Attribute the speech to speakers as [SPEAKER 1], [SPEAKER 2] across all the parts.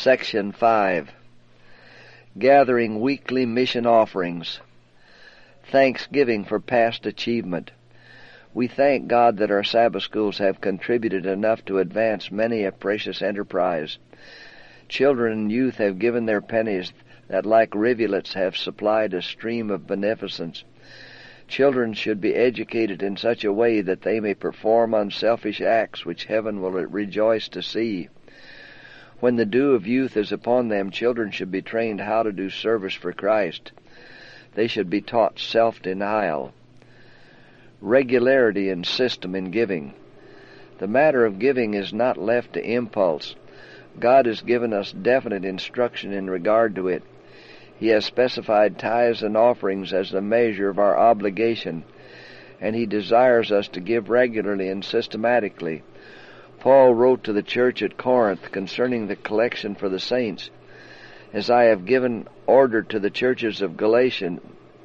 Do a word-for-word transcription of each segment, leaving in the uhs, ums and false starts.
[SPEAKER 1] Section five. Gathering weekly mission offerings. Thanksgiving for past achievement. We thank God that our Sabbath schools have contributed enough to advance many a precious enterprise. Children and youth have given their pennies that like rivulets have supplied a stream of beneficence. Children should be educated in such a way that they may perform unselfish acts which heaven will rejoice to see. When the dew of youth is upon them, children should be trained how to do service for Christ. They should be taught self-denial, regularity and system in giving. The matter of giving is not left to impulse. God has given us definite instruction in regard to it. He has specified tithes and offerings as the measure of our obligation, and He desires us to give regularly and systematically. Paul wrote to the church at Corinth concerning the collection for the saints, "As I have given order to the churches of Galatia,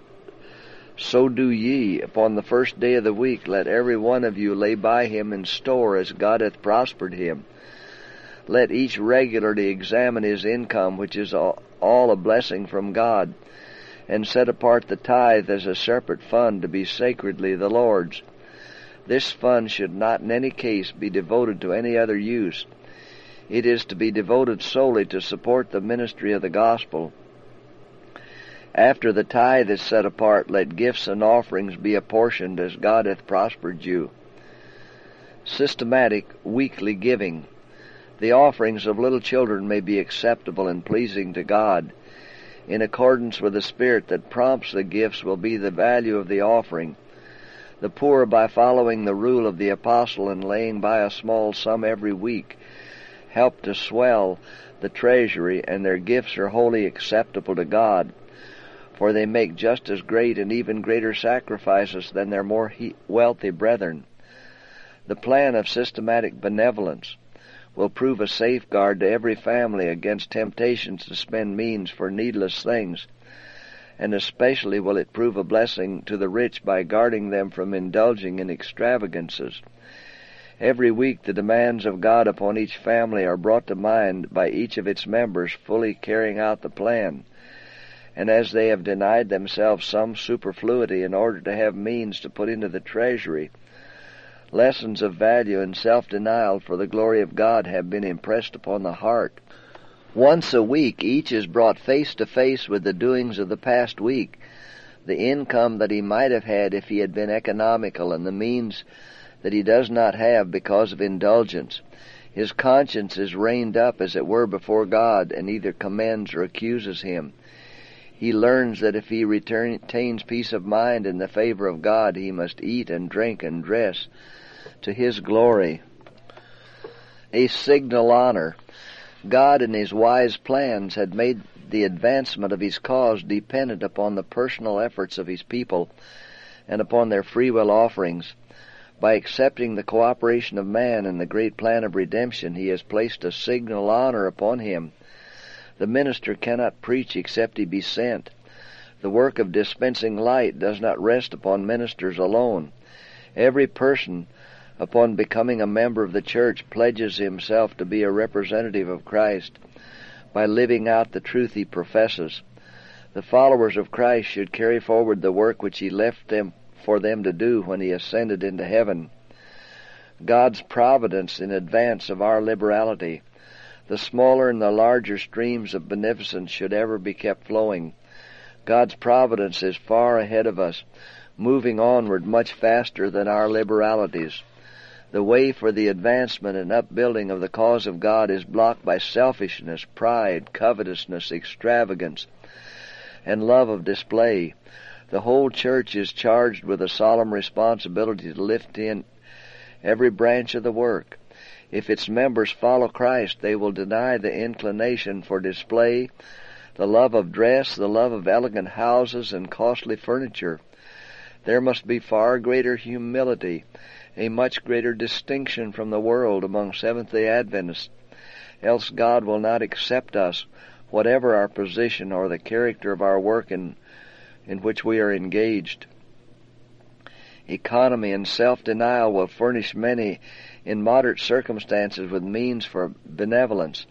[SPEAKER 1] so do ye. Upon the first day of the week let every one of you lay by him in store as God hath prospered him. Let each regularly examine his income, which is all a blessing from God, and set apart the tithe as a separate fund to be sacredly the Lord's. This fund should not in any case be devoted to any other use. It is to be devoted solely to support the ministry of the gospel. After the tithe is set apart, let gifts and offerings be apportioned as God hath prospered you." Systematic weekly giving. The offerings of little children may be acceptable and pleasing to God. In accordance with the Spirit that prompts the gifts will be the value of the offering. The poor, by following the rule of the apostle and laying by a small sum every week, help to swell the treasury, and their gifts are wholly acceptable to God, for they make just as great and even greater sacrifices than their more he- wealthy brethren. The plan of systematic benevolence will prove a safeguard to every family against temptations to spend means for needless things, and especially will it prove a blessing to the rich by guarding them from indulging in extravagances. Every week the demands of God upon each family are brought to mind by each of its members fully carrying out the plan, and as they have denied themselves some superfluity in order to have means to put into the treasury, lessons of value and self-denial for the glory of God have been impressed upon the heart. Once a week each is brought face to face with the doings of the past week, the income that he might have had if he had been economical, and the means that he does not have because of indulgence. His conscience is reined up, as it were, before God, and either commends or accuses him. He learns that if he retains peace of mind in the favor of God, he must eat and drink and dress to His glory. A signal honor. God in His wise plans had made the advancement of His cause dependent upon the personal efforts of His people and upon their free will offerings. By accepting the cooperation of man in the great plan of redemption, He has placed a signal honor upon him. The minister cannot preach except he be sent. The work of dispensing light does not rest upon ministers alone. Every person, upon becoming a member of the church, pledges himself to be a representative of Christ by living out the truth he professes. The followers of Christ should carry forward the work which He left them for them to do when He ascended into heaven. God's providence in advance of our liberality. The smaller and the larger streams of beneficence should ever be kept flowing. God's providence is far ahead of us, moving onward much faster than our liberalities. The way for the advancement and upbuilding of the cause of God is blocked by selfishness, pride, covetousness, extravagance, and love of display. The whole church is charged with a solemn responsibility to lift in every branch of the work. If its members follow Christ, they will deny the inclination for display, the love of dress, the love of elegant houses and costly furniture. There must be far greater humility, a much greater distinction from the world among Seventh-day Adventists, else God will not accept us, whatever our position or the character of our work in, in which we are engaged. Economy and self-denial will furnish many in moderate circumstances with means for benevolence.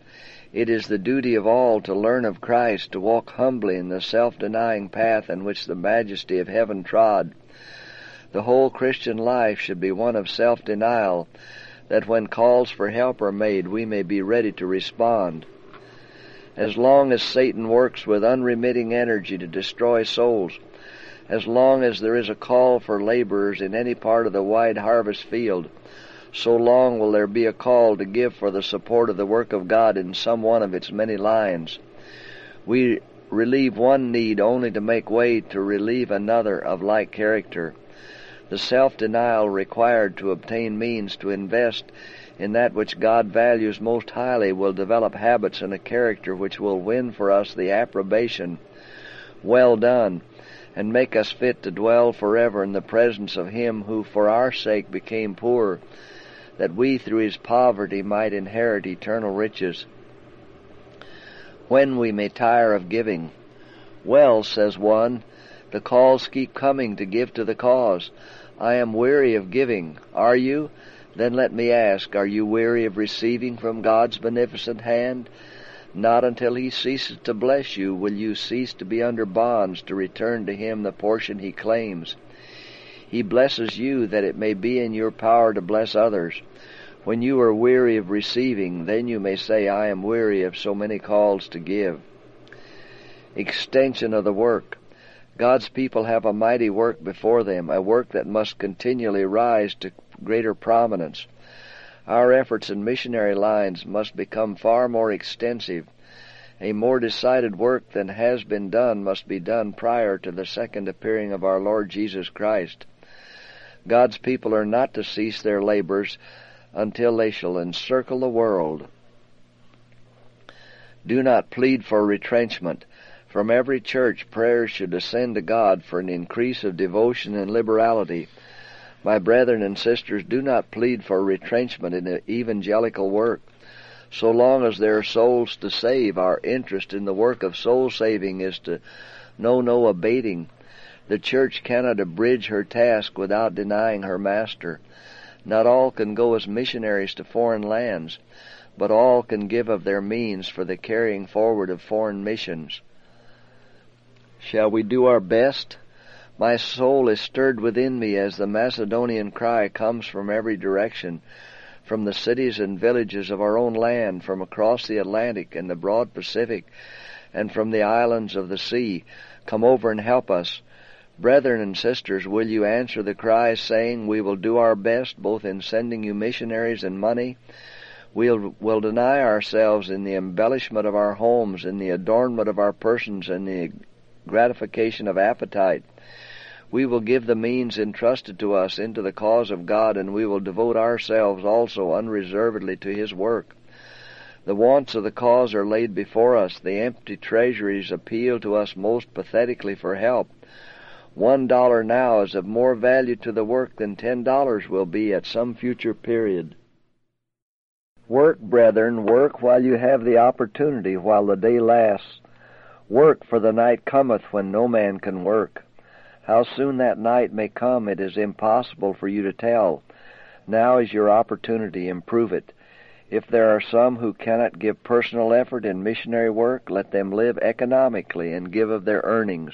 [SPEAKER 1] It is the duty of all to learn of Christ, to walk humbly in the self-denying path in which the majesty of heaven trod. The whole Christian life should be one of self-denial, that when calls for help are made, we may be ready to respond. As long as Satan works with unremitting energy to destroy souls, as long as there is a call for laborers in any part of the wide harvest field, so long will there be a call to give for the support of the work of God in some one of its many lines. We relieve one need only to make way to relieve another of like character. The self-denial required to obtain means to invest in that which God values most highly will develop habits and a character which will win for us the approbation, "Well done," and make us fit to dwell forever in the presence of Him who for our sake became poor, that we through His poverty might inherit eternal riches. When we may tire of giving. "Well," says one, "the calls keep coming to give to the cause. I am weary of giving. Are you? Then let me ask, are you weary of receiving from God's beneficent hand? Not until He ceases to bless you will you cease to be under bonds to return to Him the portion He claims. He blesses you that it may be in your power to bless others. When you are weary of receiving, then you may say, I am weary of so many calls to give." Extension of the work. God's people have a mighty work before them, a work that must continually rise to greater prominence. Our efforts in missionary lines must become far more extensive. A more decided work than has been done must be done prior to the second appearing of our Lord Jesus Christ. God's people are not to cease their labors until they shall encircle the world. Do not plead for retrenchment. From every church, prayers should ascend to God for an increase of devotion and liberality. My brethren and sisters, do not plead for retrenchment in the evangelical work. So long as there are souls to save, our interest in the work of soul-saving is to know no abating. The church cannot abridge her task without denying her master. Not all can go as missionaries to foreign lands, but all can give of their means for the carrying forward of foreign missions. Shall we do our best? My soul is stirred within me as the Macedonian cry comes from every direction, from the cities and villages of our own land, from across the Atlantic and the broad Pacific, and from the islands of the sea. Come over and help us. Brethren and sisters, will you answer the cry, saying, we will do our best both in sending you missionaries and money? We'll, we'll deny ourselves in the embellishment of our homes, in the adornment of our persons, and the gratification of appetite. We will give the means entrusted to us into the cause of God, and we will devote ourselves also unreservedly to His work. The wants of the cause are laid before us. The empty treasuries appeal to us most pathetically for help. One dollar now is of more value to the work than ten dollars will be at some future period. Work, brethren, work while you have the opportunity, while the day lasts. Work, for the night cometh when no man can work. How soon that night may come, it is impossible for you to tell. Now is your opportunity. Improve it. If there are some who cannot give personal effort in missionary work, let them live economically and give of their earnings.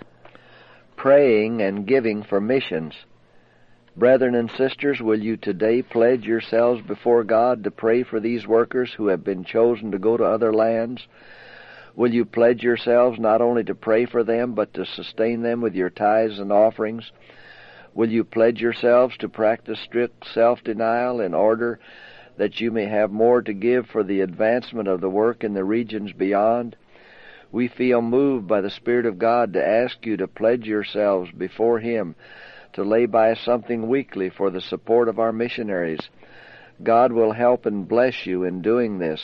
[SPEAKER 1] Praying and giving for missions. Brethren and sisters, will you today pledge yourselves before God to pray for these workers who have been chosen to go to other lands? Will you pledge yourselves not only to pray for them, but to sustain them with your tithes and offerings? Will you pledge yourselves to practice strict self-denial in order that you may have more to give for the advancement of the work in the regions beyond? We feel moved by the Spirit of God to ask you to pledge yourselves before Him to lay by something weekly for the support of our missionaries. God will help and bless you in doing this.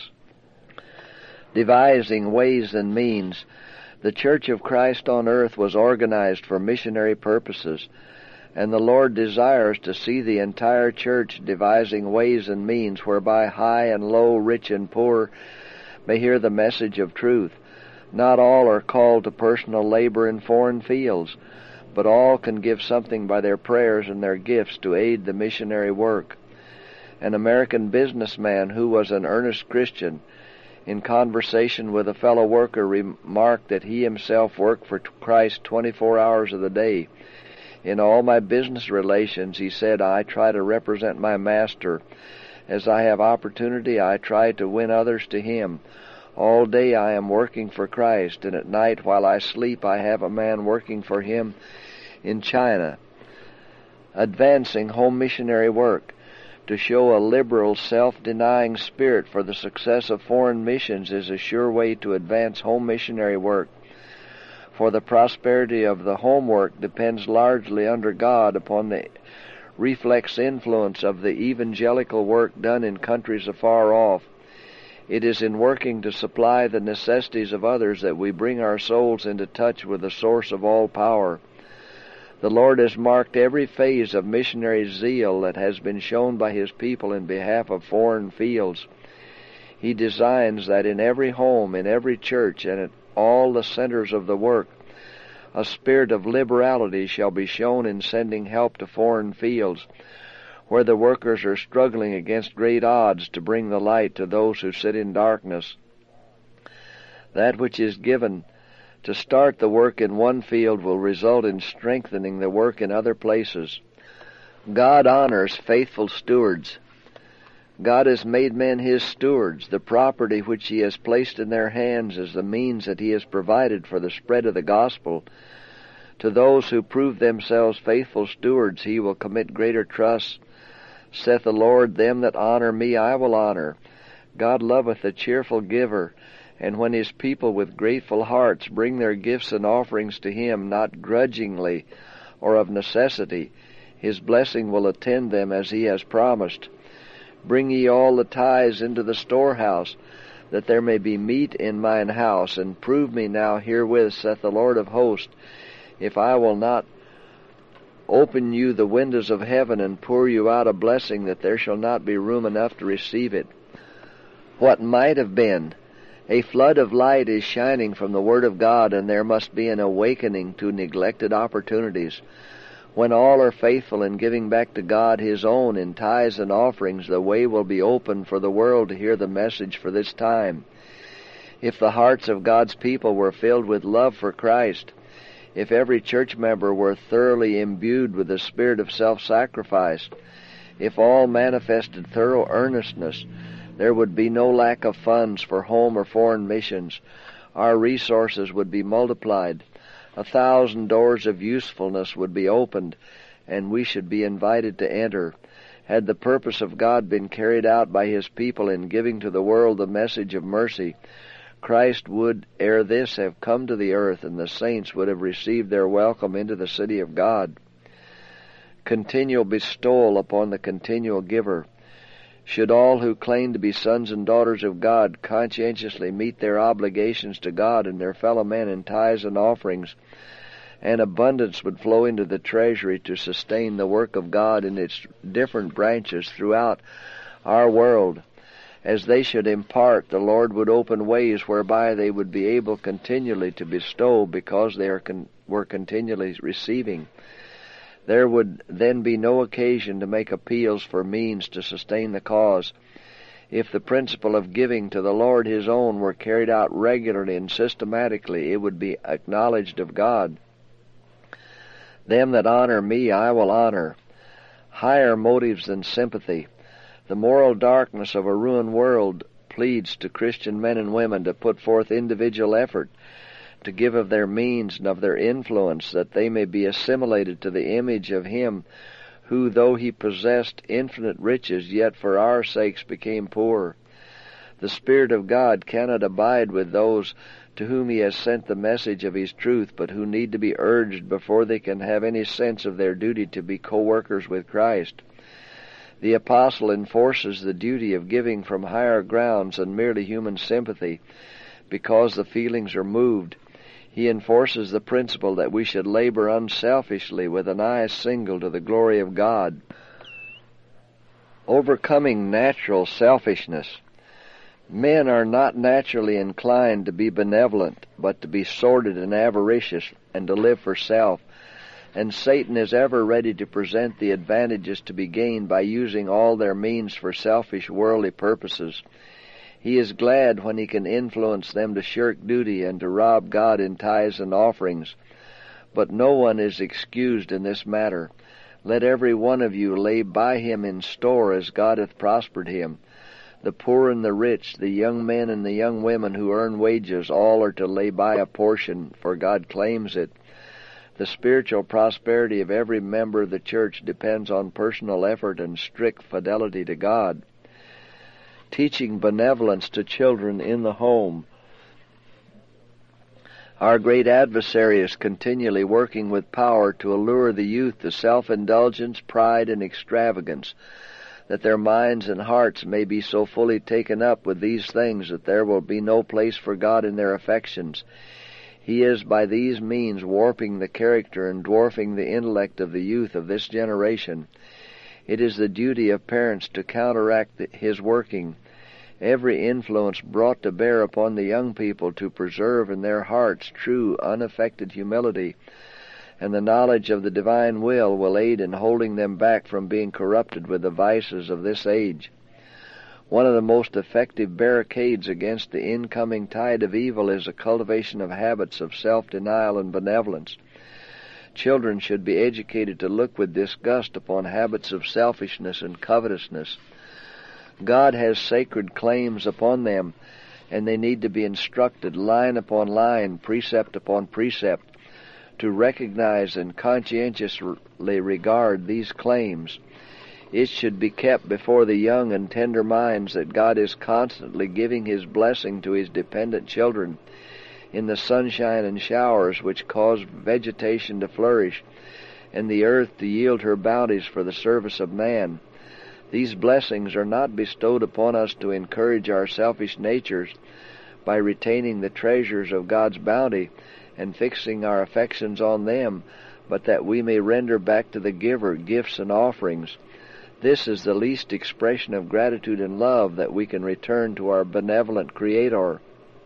[SPEAKER 1] Devising ways and means. The Church of Christ on earth was organized for missionary purposes, and the Lord desires to see the entire church devising ways and means whereby high and low, rich and poor may hear the message of truth. Not all are called to personal labor in foreign fields, but all can give something by their prayers and their gifts to aid the missionary work. An American businessman who was an earnest Christian in conversation with a fellow worker, remarked that he himself worked for Christ twenty-four hours of the day. In all my business relations, he said, I try to represent my master. As I have opportunity, I try to win others to him. All day I am working for Christ, and at night while I sleep I have a man working for him in China, advancing home missionary work. To show a liberal, self-denying spirit for the success of foreign missions is a sure way to advance home missionary work. For the prosperity of the home work depends largely under God upon the reflex influence of the evangelical work done in countries afar off. It is in working to supply the necessities of others that we bring our souls into touch with the source of all power. The Lord has marked every phase of missionary zeal that has been shown by His people in behalf of foreign fields. He designs that in every home, in every church, and at all the centers of the work, a spirit of liberality shall be shown in sending help to foreign fields, where the workers are struggling against great odds to bring the light to those who sit in darkness. That which is given to start the work in one field will result in strengthening the work in other places. God honors faithful stewards. God has made men His stewards. The property which He has placed in their hands is the means that He has provided for the spread of the gospel. To those who prove themselves faithful stewards, He will commit greater trust. Saith the Lord, them that honor me I will honor. God loveth a cheerful giver. And when His people with grateful hearts bring their gifts and offerings to Him, not grudgingly or of necessity, His blessing will attend them as He has promised. Bring ye all the tithes into the storehouse, that there may be meat in mine house, and prove me now herewith, saith the Lord of hosts, if I will not open you the windows of heaven and pour you out a blessing, that there shall not be room enough to receive it. What might have been? A flood of light is shining from the Word of God, and there must be an awakening to neglected opportunities. When all are faithful in giving back to God His own in tithes and offerings, the way will be open for the world to hear the message for this time. If the hearts of God's people were filled with love for Christ, if every church member were thoroughly imbued with the spirit of self-sacrifice, if all manifested thorough earnestness, there would be no lack of funds for home or foreign missions. Our resources would be multiplied. A thousand doors of usefulness would be opened, and we should be invited to enter. Had the purpose of God been carried out by His people in giving to the world the message of mercy, Christ would ere this have come to the earth, and the saints would have received their welcome into the city of God. Continual bestowal upon the continual giver. Should all who claim to be sons and daughters of God conscientiously meet their obligations to God and their fellow men in tithes and offerings, an abundance would flow into the treasury to sustain the work of God in its different branches throughout our world. As they should impart, the Lord would open ways whereby they would be able continually to bestow, because they are con- were continually receiving. There would then be no occasion to make appeals for means to sustain the cause. If the principle of giving to the Lord His own were carried out regularly and systematically, it would be acknowledged of God. Them that honor me I will honor. Higher motives than sympathy. The moral darkness of a ruined world pleads to Christian men and women to put forth individual effort, to give of their means and of their influence, that they may be assimilated to the image of Him who, though He possessed infinite riches, yet for our sakes became poor. The Spirit of God cannot abide with those to whom He has sent the message of His truth, but who need to be urged before they can have any sense of their duty to be co-workers with Christ. The Apostle enforces the duty of giving from higher grounds than merely human sympathy, because the feelings are moved. He enforces the principle that we should labor unselfishly with an eye single to the glory of God. Overcoming natural selfishness. Men are not naturally inclined to be benevolent, but to be sordid and avaricious, and to live for self. And Satan is ever ready to present the advantages to be gained by using all their means for selfish worldly purposes. He is glad when he can influence them to shirk duty and to rob God in tithes and offerings. But no one is excused in this matter. Let every one of you lay by him in store as God hath prospered him. The poor and the rich, the young men and the young women who earn wages, all are to lay by a portion, for God claims it. The spiritual prosperity of every member of the church depends on personal effort and strict fidelity to God. Teaching benevolence to children in the home. Our great adversary is continually working with power to allure the youth to self-indulgence, pride, and extravagance, that their minds and hearts may be so fully taken up with these things that there will be no place for God in their affections. He is by these means warping the character and dwarfing the intellect of the youth of this generation. It is the duty of parents to counteract his working. Every influence brought to bear upon the young people to preserve in their hearts true, unaffected humility, and the knowledge of the divine will will aid in holding them back from being corrupted with the vices of this age. One of the most effective barricades against the incoming tide of evil is the cultivation of habits of self-denial and benevolence. Children should be educated to look with disgust upon habits of selfishness and covetousness. God has sacred claims upon them, and they need to be instructed line upon line, precept upon precept, to recognize and conscientiously regard these claims. It should be kept before the young and tender minds that God is constantly giving his blessing to his dependent children in the sunshine and showers which cause vegetation to flourish and the earth to yield her bounties for the service of man. These blessings are not bestowed upon us to encourage our selfish natures by retaining the treasures of God's bounty and fixing our affections on them, but that we may render back to the giver gifts and offerings. This is the least expression of gratitude and love that we can return to our benevolent Creator.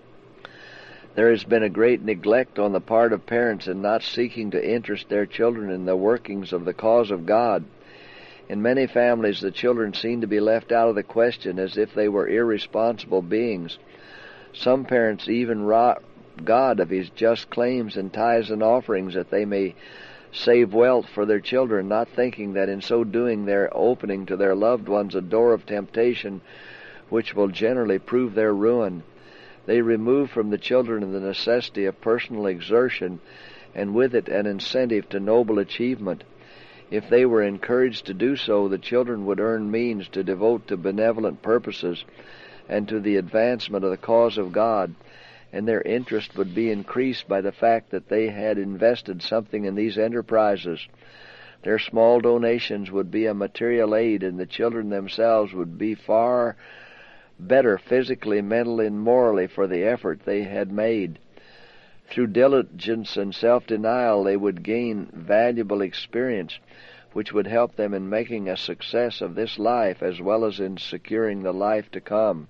[SPEAKER 1] There has been a great neglect on the part of parents in not seeking to interest their children in the workings of the cause of God. In many families, the children seem to be left out of the question as if they were irresponsible beings. Some parents even rob God of his just claims in tithes and offerings that they may save wealth for their children, not thinking that in so doing they are opening to their loved ones a door of temptation which will generally prove their ruin. They remove from the children the necessity of personal exertion, and with it an incentive to noble achievement. If they were encouraged to do so, the children would earn means to devote to benevolent purposes and to the advancement of the cause of God, and their interest would be increased by the fact that they had invested something in these enterprises. Their small donations would be a material aid, and the children themselves would be far better physically, mentally, and morally for the effort they had made. Through diligence and self-denial, they would gain valuable experience, which would help them in making a success of this life as well as in securing the life to come.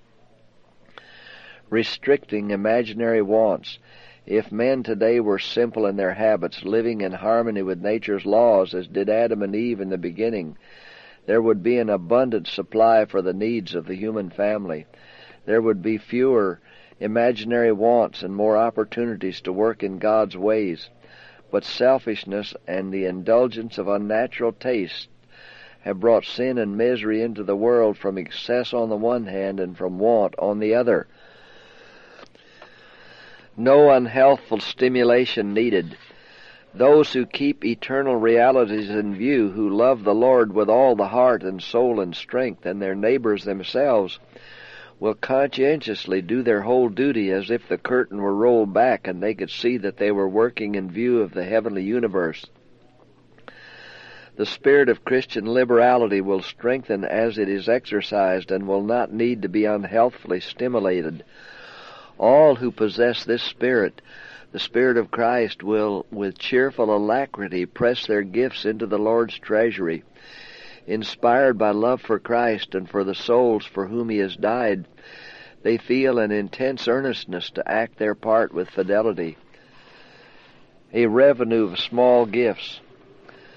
[SPEAKER 1] Restricting imaginary wants. If men today were simple in their habits, living in harmony with nature's laws, as did Adam and Eve in the beginning, there would be an abundant supply for the needs of the human family. There would be fewer imaginary wants and more opportunities to work in God's ways. But selfishness and the indulgence of unnatural tastes have brought sin and misery into the world from excess on the one hand and from want on the other. No unhealthful stimulation needed. Those who keep eternal realities in view, who love the Lord with all the heart and soul and strength, and their neighbors themselves, will conscientiously do their whole duty as if the curtain were rolled back and they could see that they were working in view of the heavenly universe. The spirit of Christian liberality will strengthen as it is exercised and will not need to be unhealthfully stimulated. All who possess this spirit, the Spirit of Christ, will with cheerful alacrity press their gifts into the Lord's treasury. Inspired by love for Christ and for the souls for whom he has died, they feel an intense earnestness to act their part with fidelity. A revenue of small gifts.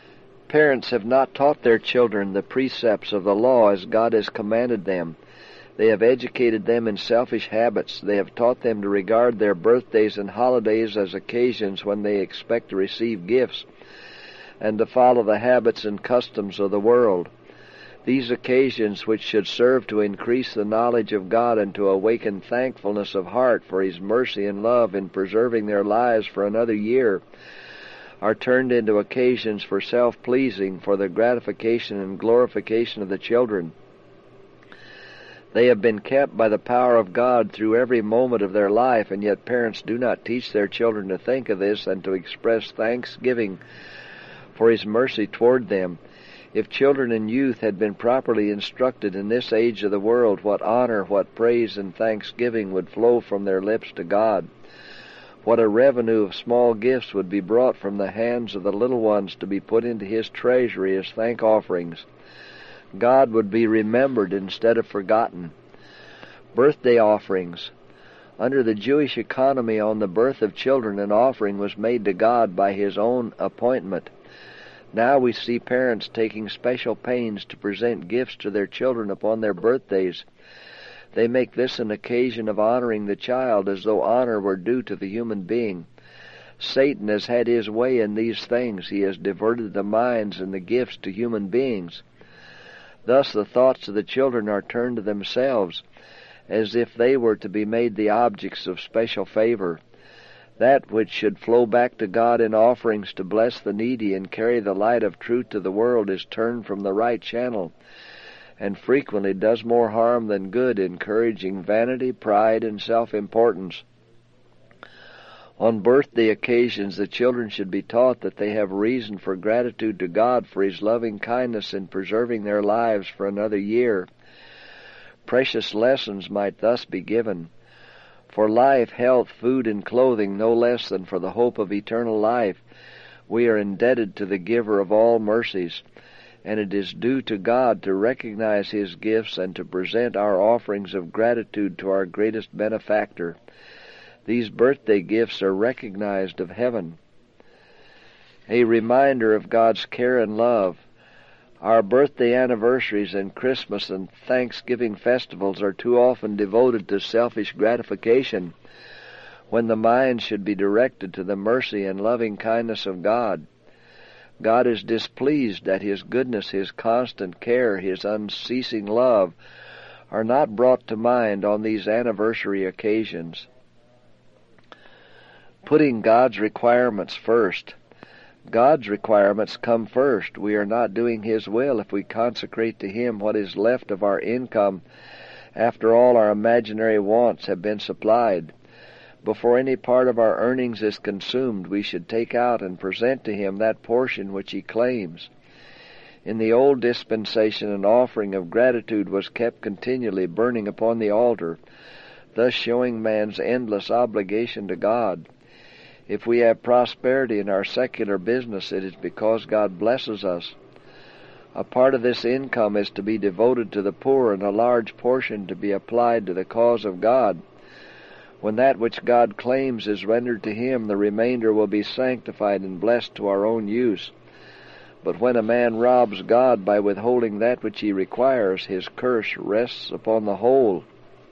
[SPEAKER 1] Parents have not taught their children the precepts of the law as God has commanded them, They have educated them in selfish habits. They have taught them to regard their birthdays and holidays as occasions when they expect to receive gifts, and to follow the habits and customs of the world. These occasions, which should serve to increase the knowledge of God and to awaken thankfulness of heart for His mercy and love in preserving their lives for another year, are turned into occasions for self-pleasing, for the gratification and glorification of the children. They have been kept by the power of God through every moment of their life, and yet parents do not teach their children to think of this and to express thanksgiving for His mercy toward them. If children and youth had been properly instructed in this age of the world, what honor, what praise and thanksgiving would flow from their lips to God. What a revenue of small gifts would be brought from the hands of the little ones to be put into His treasury as thank offerings. God would be remembered instead of forgotten. Birthday offerings. Under the Jewish economy, on the birth of children, an offering was made to God by His own appointment. Now we see parents taking special pains to present gifts to their children upon their birthdays. They make this an occasion of honoring the child as though honor were due to the human being. Satan has had his way in these things. He has diverted the minds and the gifts to human beings. Thus the thoughts of the children are turned to themselves, as if they were to be made the objects of special favor. That which should flow back to God in offerings to bless the needy and carry the light of truth to the world is turned from the right channel, and frequently does more harm than good, encouraging vanity, pride, and self-importance. On birthday occasions, the children should be taught that they have reason for gratitude to God for His loving kindness in preserving their lives for another year. Precious lessons might thus be given. For life, health, food, and clothing, no less than for the hope of eternal life, we are indebted to the Giver of all mercies, and it is due to God to recognize His gifts and to present our offerings of gratitude to our greatest benefactor. These birthday gifts are recognized of heaven, a reminder of God's care and love. Our birthday anniversaries and Christmas and Thanksgiving festivals are too often devoted to selfish gratification, when the mind should be directed to the mercy and loving kindness of God. God is displeased that His goodness, His constant care, His unceasing love are not brought to mind on these anniversary occasions. Putting God's requirements first. God's requirements come first. We are not doing His will if we consecrate to Him what is left of our income after all our imaginary wants have been supplied. Before any part of our earnings is consumed, we should take out and present to Him that portion which He claims. In the old dispensation, an offering of gratitude was kept continually burning upon the altar, thus showing man's endless obligation to God. If we have prosperity in our secular business, it is because God blesses us. A part of this income is to be devoted to the poor, and a large portion to be applied to the cause of God. When that which God claims is rendered to Him, the remainder will be sanctified and blessed to our own use. But when a man robs God by withholding that which He requires, his curse rests upon the whole.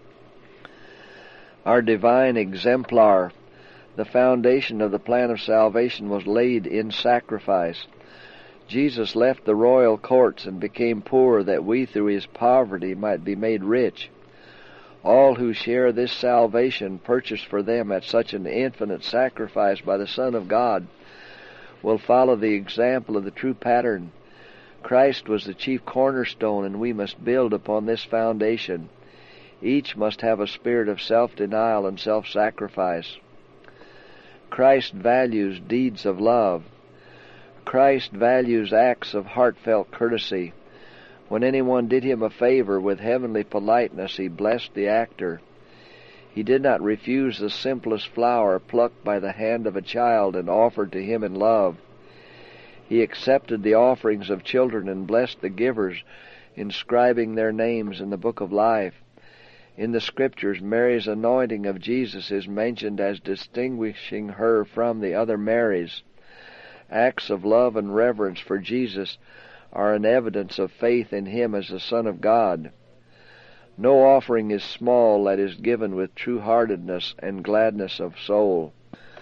[SPEAKER 1] Our divine exemplar. The foundation of the plan of salvation was laid in sacrifice. Jesus left the royal courts and became poor that we through His poverty might be made rich. All who share this salvation, purchased for them at such an infinite sacrifice by the Son of God, will follow the example of the true pattern. Christ was the chief cornerstone, and we must build upon this foundation. Each must have a spirit of self-denial and self-sacrifice. Christ values deeds of love. Christ values acts of heartfelt courtesy. When anyone did Him a favor with heavenly politeness, He blessed the actor. He did not refuse the simplest flower plucked by the hand of a child and offered to Him in love. He accepted the offerings of children and blessed the givers, inscribing their names in the book of life. In the Scriptures, Mary's anointing of Jesus is mentioned as distinguishing her from the other Marys. Acts of love and reverence for Jesus are an evidence of faith in Him as the Son of God. No offering is small that is given with true-heartedness and gladness of soul.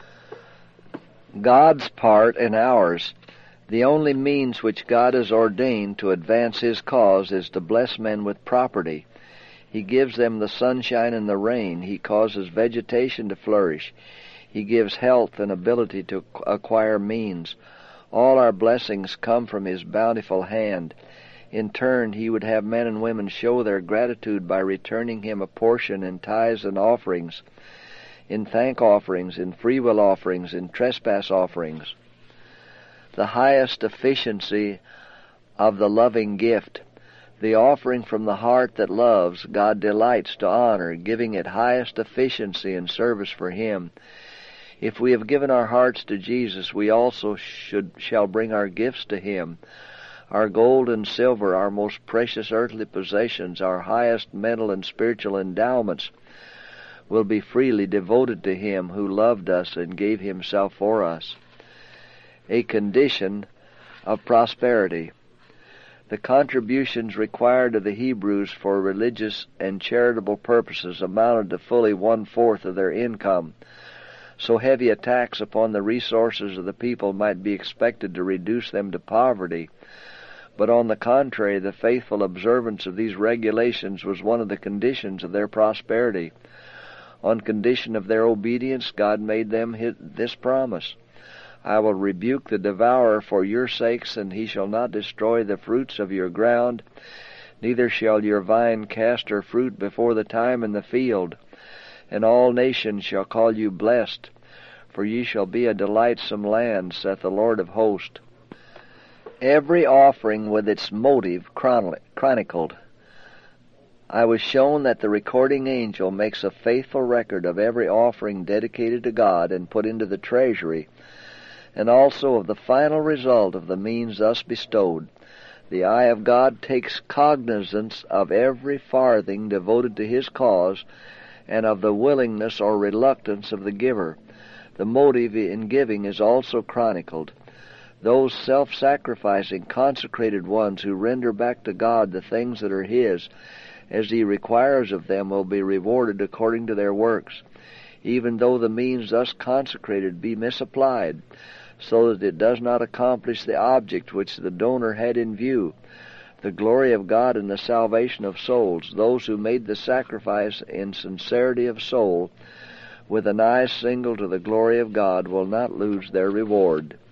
[SPEAKER 1] God's part and ours. The only means which God has ordained to advance His cause is to bless men with property. He gives them the sunshine and the rain. He causes vegetation to flourish. He gives health and ability to acquire means. All our blessings come from His bountiful hand. In turn, He would have men and women show their gratitude by returning Him a portion in tithes and offerings, in thank offerings, in freewill offerings, in trespass offerings. The highest efficiency of the loving gift, the offering from the heart that loves, God delights to honor, giving it highest efficiency in service for Him. If we have given our hearts to Jesus, we also should shall bring our gifts to Him. Our gold and silver, our most precious earthly possessions, our highest mental and spiritual endowments, will be freely devoted to Him who loved us and gave Himself for us. A condition of prosperity. The contributions required of the Hebrews for religious and charitable purposes amounted to fully one-fourth of their income. So heavy a tax upon the resources of the people might be expected to reduce them to poverty. But on the contrary, the faithful observance of these regulations was one of the conditions of their prosperity. On condition of their obedience, God made them this promise: I will rebuke the devourer for your sakes, and he shall not destroy the fruits of your ground, neither shall your vine cast her fruit before the time in the field. And all nations shall call you blessed, for ye shall be a delightsome land, saith the Lord of hosts. Every offering with its motive chronicled. I was shown that the recording angel makes a faithful record of every offering dedicated to God and put into the treasury, and also of the final result of the means thus bestowed. The eye of God takes cognizance of every farthing devoted to His cause, and of the willingness or reluctance of the giver. The motive in giving is also chronicled. Those self-sacrificing, consecrated ones who render back to God the things that are His, as He requires of them, will be rewarded according to their works, even though the means thus consecrated be misapplied, so that it does not accomplish the object which the donor had in view, the glory of God and the salvation of souls. Those who made the sacrifice in sincerity of soul, with an eye single to the glory of God, will not lose their reward.